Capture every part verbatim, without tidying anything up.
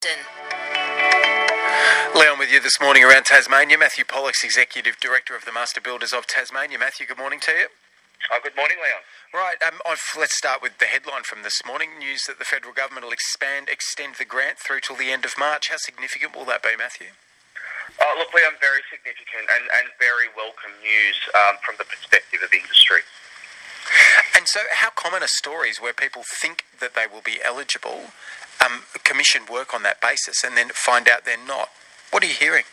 Leon with you this morning around Tasmania. Matthew Pollock's Executive Director of the Master Builders of Tasmania. Matthew, good morning to you. Oh, good morning, Leon. Right, um, I've, let's start with the headline from this morning. News that the federal government will expand, extend the grant through till the end of March. How significant will that be, Matthew? Uh, look, Leon, very significant and, and very welcome news um, from the perspective of industry. And so how common are stories where people think that they will be eligible, um, commission work on that basis, and then find out they're not? What are you hearing?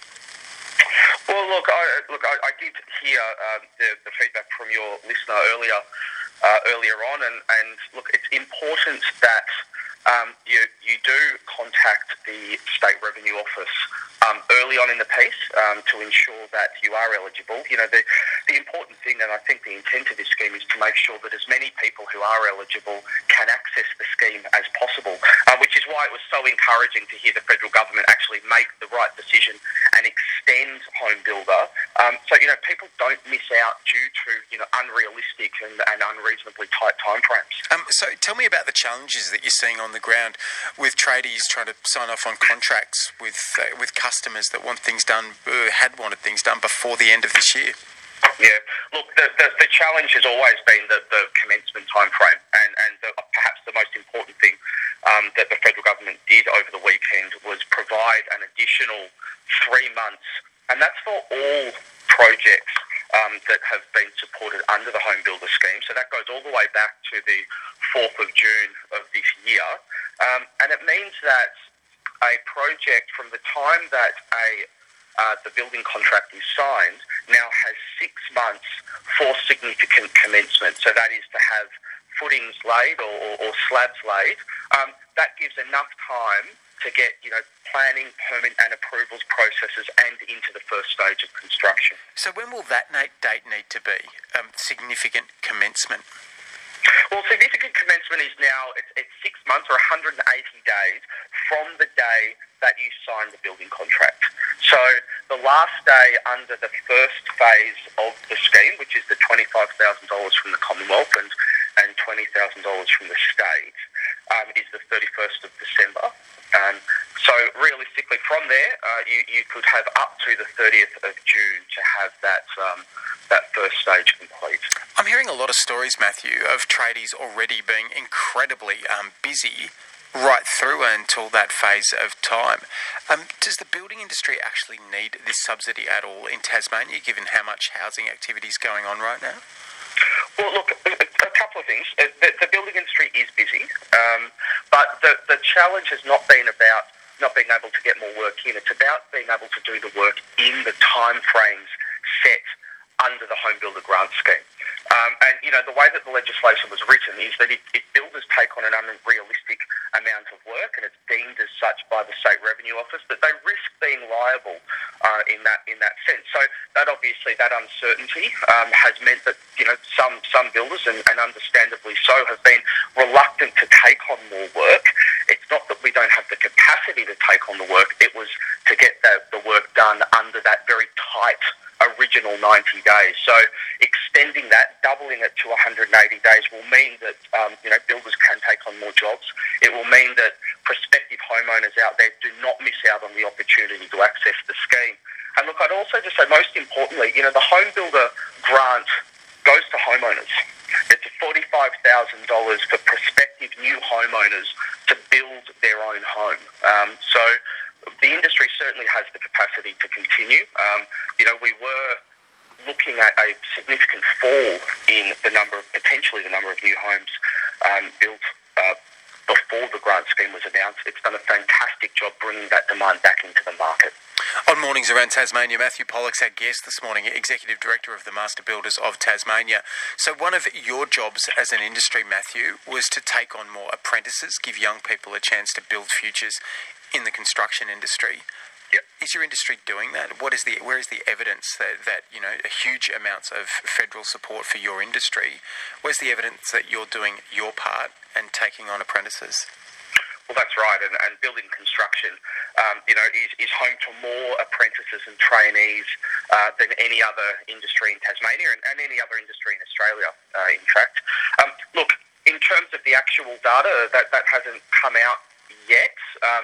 Well, look, I, look, I, I did hear uh, the, the feedback from your listener earlier, uh, earlier on, and, and look, it's important that um, you you do contact the State Revenue Office um, early on in the piece um, to ensure that you are eligible. You know, the the important thing, and I think the intent of this scheme is to make sure that as many people who are eligible can access the scheme as possible, uh, which is why it was so encouraging to hear the federal government actually make the right decision and extend Home Builder. Um, so, you know, people don't miss out due to, you know, unrealistic and, and unreasonably tight timeframes. Um, so tell me about the challenges that you're seeing on the ground with tradies trying to sign off on contracts with uh, with customers that want things done, uh, had wanted things done before the end of this year. Yeah, look, the, the, the challenge has always been the, the commencement timeframe, and, and the, perhaps the most important thing um, that the federal government did over the weekend was provide an additional three months, and that's for all projects um, that have been supported under the Home Builder scheme. So that goes all the way back to the fourth of June of this year, um, and it means that a project from the time that a Uh, the building contract is signed now has six months for significant commencement. So that is to have footings laid or, or, or slabs laid. Um, that gives enough time to get, you know, planning, permit and approvals processes and into the first stage of construction. So when will that date need to be? Um, significant commencement? Well, significant commencement is now, it's, it's six months or one hundred eighty days from the day that you sign the building contract. So the last day under the first phase of the scheme, which is the twenty-five thousand dollars from the Commonwealth and, and twenty thousand dollars from the state, um, is the thirty-first of December. Um, so realistically from there, uh, you, you could have up to the thirtieth of June to have that um, that first stage complete. I'm hearing a lot of stories, Matthew, of tradies already being incredibly um, busy right through until that phase of time. Um, does the building industry actually need this subsidy at all in Tasmania, given how much housing activity is going on right now? Well, look, a, a couple of things. The, the building industry is busy, um, but the, the challenge has not been about not being able to get more work in. It's about being able to do the work in the time frames set under the Home Builder grant scheme. Um, and, you know, the way that the legislation was written is that if, if builders take on an unrealistic amount of work, and it's deemed as such by the State Revenue Office, that they risk being liable uh, in that in that sense. So that obviously, that uncertainty um, has meant that, you know, some, some builders, and, and understandably so, have been reluctant to take on more work. It's not that we don't have the capacity to take on the work, it was to get the, the work done under that very tight original ninety days. So extending that, doubling it to one hundred eighty days will mean that um, you know, builders can take on more jobs. It will mean that prospective homeowners out there do not miss out on the opportunity to access the scheme. And look, I'd also just say, most importantly, you know, the Home Builder grant goes to homeowners. It's forty-five thousand dollars for prospective new homeowners to build their own home. Um, so the industry certainly has the capacity to continue. Um, you know, we were looking at a significant fall in the number of, potentially the number of new homes um, built uh, before the grant scheme was announced. It's done a fantastic job bringing that demand back into the market. On Mornings Around Tasmania, Matthew Pollock's our guest this morning, Executive Director of the Master Builders of Tasmania. So one of your jobs as an industry, Matthew, was to take on more apprentices, give young people a chance to build futures in the construction industry. Yep. Is your industry doing that? What is the where is the evidence that, that you know, a huge amounts of federal support for your industry? Where's the evidence that you're doing your part and taking on apprentices? Well, that's right, and, and building construction, um, you know, is, is home to more apprentices and trainees uh, than any other industry in Tasmania and, and any other industry in Australia, uh, in fact. Um, look, in terms of the actual data, that, that hasn't come out yet, um,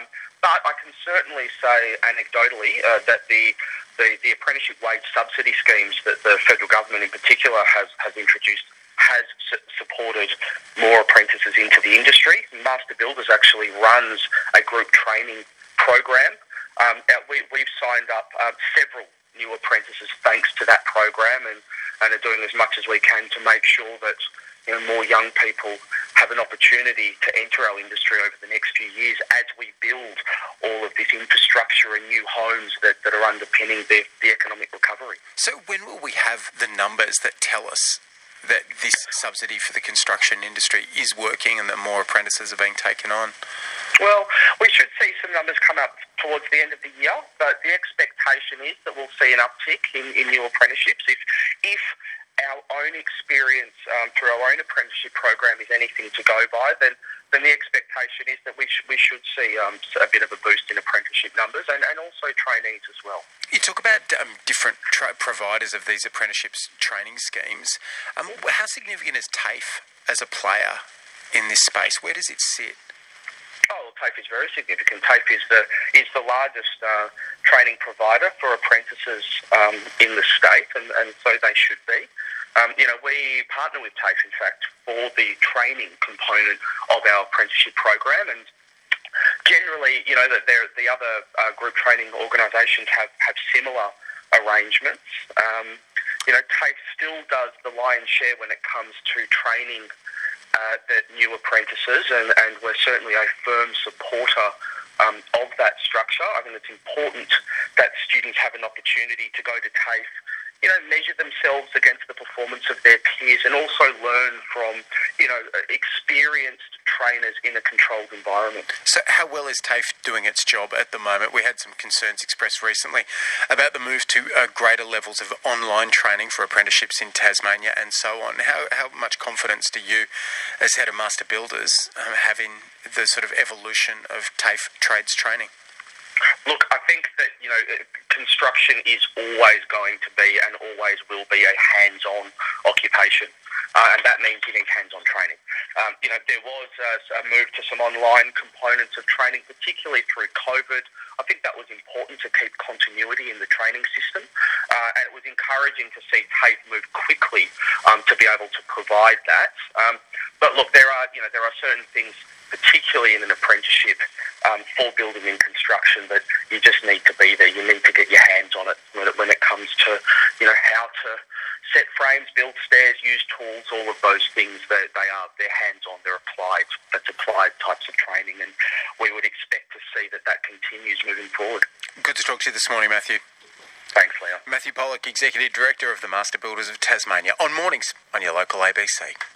but I can certainly say anecdotally uh, that the, the the apprenticeship wage subsidy schemes that the federal government in particular has has introduced has su- supported more apprentices into the industry. Master Builders actually runs a group training program. Um, we, we've signed up uh, several new apprentices thanks to that program, and, and are doing as much as we can to make sure that, you know, more young people have an opportunity to enter our industry over the next few years as we build all of this infrastructure and new homes that, that are underpinning the, the economic recovery. So when will we have the numbers that tell us that this subsidy for the construction industry is working and that more apprentices are being taken on? Well, we should see some numbers come up towards the end of the year, but the expectation is that we'll see an uptick in, in new apprenticeships. If, if our own experience um, through our own apprenticeship program is anything to go by, then, then the expectation is that we, sh- we should see um, a bit of a boost in apprenticeship numbers and, and also trainees as well. You talk about um, different tra- providers of these apprenticeships training schemes. Um, how significant is TAFE as a player in this space? Where does it sit? Oh, well, TAFE is very significant. TAFE is the is the largest uh, training provider for apprentices um, in the state, and, and so they should be. Um, you know, we partner with TAFE, in fact, for the training component of our apprenticeship program, and generally, you know, that the other uh, group training organisations have, have similar arrangements. Um, you know, TAFE still does the lion's share when it comes to training Uh, that new apprentices, and, and we're certainly a firm supporter um, of that structure. I think it's important that students have an opportunity to go to TAFE, you know, measure themselves against the performance of their peers, and also learn from, you know, experienced trainers in a controlled environment. So how well is TAFE doing its job at the moment? We had some concerns expressed recently about the move to uh, greater levels of online training for apprenticeships in Tasmania and so on. How how much confidence do you, as head of Master Builders, um, have in the sort of evolution of TAFE trades training? Look, I think that, you know, construction is always going to be and always will be a hands-on occupation. Uh, and that means you need hands-on training. Um, you know, there was a, a move to some online components of training, particularly through COVID. I think that was important to keep continuity in the training system. Uh, and it was encouraging to see TAFE move quickly um, to be able to provide that. Um, but look, there are, you know, there are certain things, particularly in an apprenticeship um, for building and construction, that you just need to be there. You need to get your hands on it when it, when it comes to, you know, how to set frames, build stairs, use tools, all of those things. That they are, they're hands-on, they're applied, that's applied types of training, and we would expect to see that that continues moving forward. Good to talk to you this morning, Matthew. Thanks, Leo. Matthew Pollock, Executive Director of the Master Builders of Tasmania, on Mornings on your local A B C.